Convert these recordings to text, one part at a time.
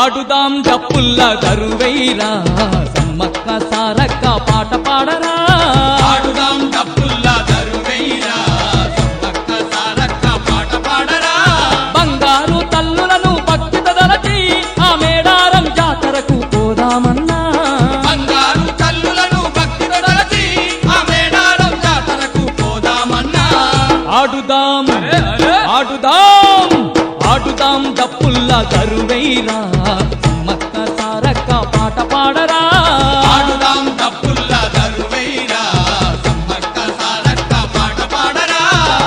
ఆడుదాం డప్పుల్ల దరువైరా సమ్మక్క సారక్క పాట పాడరా ఆడుదాం డప్పుల్ల దరువైరా సమ్మక్క సారక్క పాట పాడరా బంగారు తల్లులను భక్తితో దలచి ఆ మేడారం జాతరకు పోదామన్నా బంగారు తల్లులను భక్తితో దలచి ఆ మేడారం జాతరకు పోదామన్నా ఆడుదాం ఆడుదాం ఆడుదాం డప్పుల్ల దరువైరా సమ్మక్క సారక్క పాట పాడరా ఆడుదాం డప్పుల్ల దరువైరా సమ్మక్క సారక్క పాట పాడరా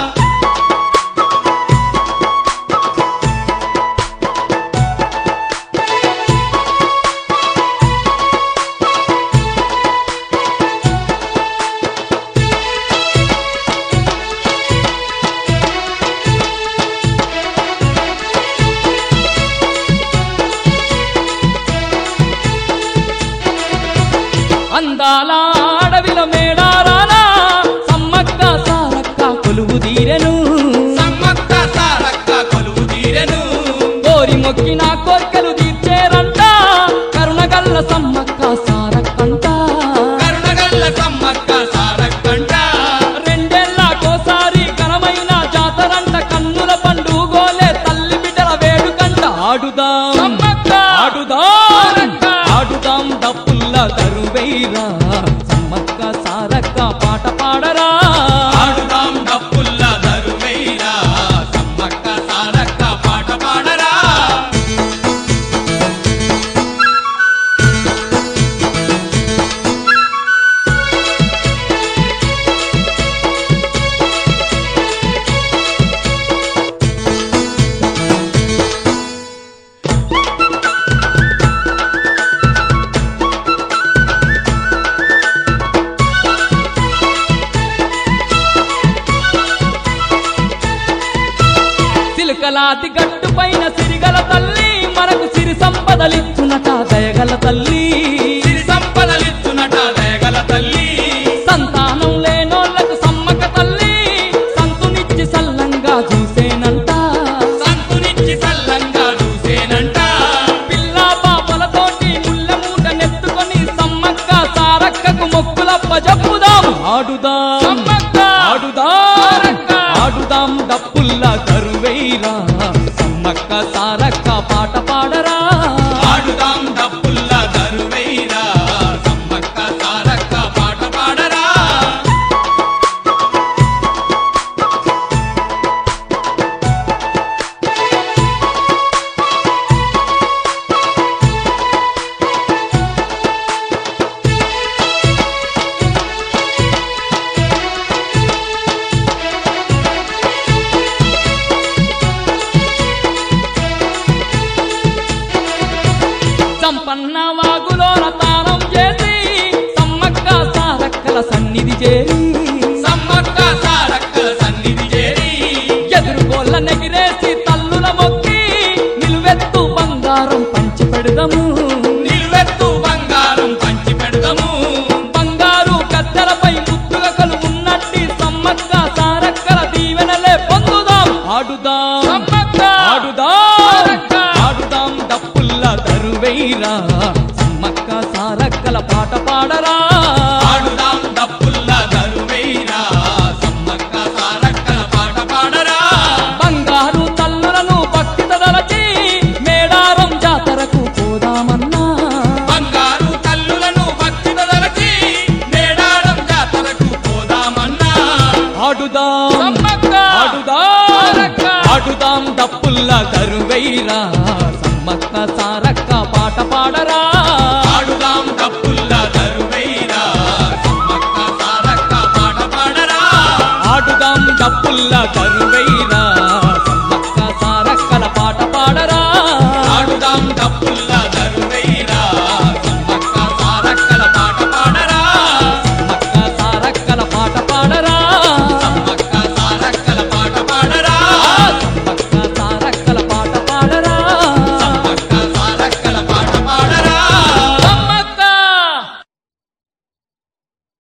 అందాల అడవిల మేడారాల సమ్మక్క సారక్క కొలువు తీరెను సమ్మక్క సారక్క కొలువు తీరెను కోరి మొక్కిన కోర్కెలు తీర్చేరంట కరుణగల్ల సమ్మక్క సారక్కంట కరుణగల్ల సమ్మక్క సారక్కంట రెండేళ్లకోసారి ఘనమైన జాతరంట కన్నుల పండుగోలే తల్లి బిడ్డల వేడుకంట ఆడుదాం సమ్మక్క ఆడుదాం ఆడుదాం డప్పుల్ల దరువైరా సమ్మక్క సారక్క పాట పాడరా ఆడుదాం డప్పుల్ల దరువైరా సమ్మక్క సారక్క పాట పాడరా సిలకలాతి గట్టు పైన సిరిగల తల్లి మనకు సిరి సంపదలిచ్చునట దయగల తల్లి సిరి సంపదలిచ్చునట దయగల తల్లి సంతానం లేనోళ్లకు సమ్మక్క తల్లి సంతునిచ్చి సల్లంగా చూసేనంట సంతునిచ్చి సల్లంగా చూసేనంట పిల్ల పాపలతోటి ముళ్ళ మూట నెత్తుకొని సమ్మక్క సారక్కకు మొక్కులప్ప జప్పుదాం ఆడుదాం సమ్మక్క ఆడుదాం ఆడుదాం డప్పుల్ల దరువైరా సమ్మక్క సారక్క పాట పాడరా ఆడుదాం డప్పుల్ల దరువైరా సమ్మక్క సారక్క పాట పాడరా సంపన్న వాగులోన తానం చేసి సమ్మక్క సారక్కల సన్నిధి చేరి సమ్మక్క సారక్క సన్నిధి చేరి ఎదురుకోళ్ళ నెగిరేసి తల్లుల మొక్కి నిలువెత్తు బంగారం పంచి పెడదము నిలువెత్తు బంగారం పంచి పెడదాము బంగారు గద్దెలపై ముద్దుగా కొలువున్నట్టి సమ్మక్క సారక్కల దీవెనలే పొందుదాం ఆడుదాం సమ్మక్క ఆడుదాం ఆడుదాం డప్పుల్ల దరువైరా సమ్మక్క సారక్కల పాట పాడరా ఆడుదాం డప్పుల్ల దరువైరా సమ్మక్క సారక్కల పాట పాడరా బంగారు తల్లులను భక్తితో దలచి మేడారం జాతరకు పోదామన్నా బంగారు తల్లులను భక్తితో దలచి మేడారం జాతరకు పోదామన్నా ఆడుదాం సమ్మక్క ఆడుదాం సారక్క ఆడుదాం డప్పుల్ల దరువైరా సమ్మక్క సారక్క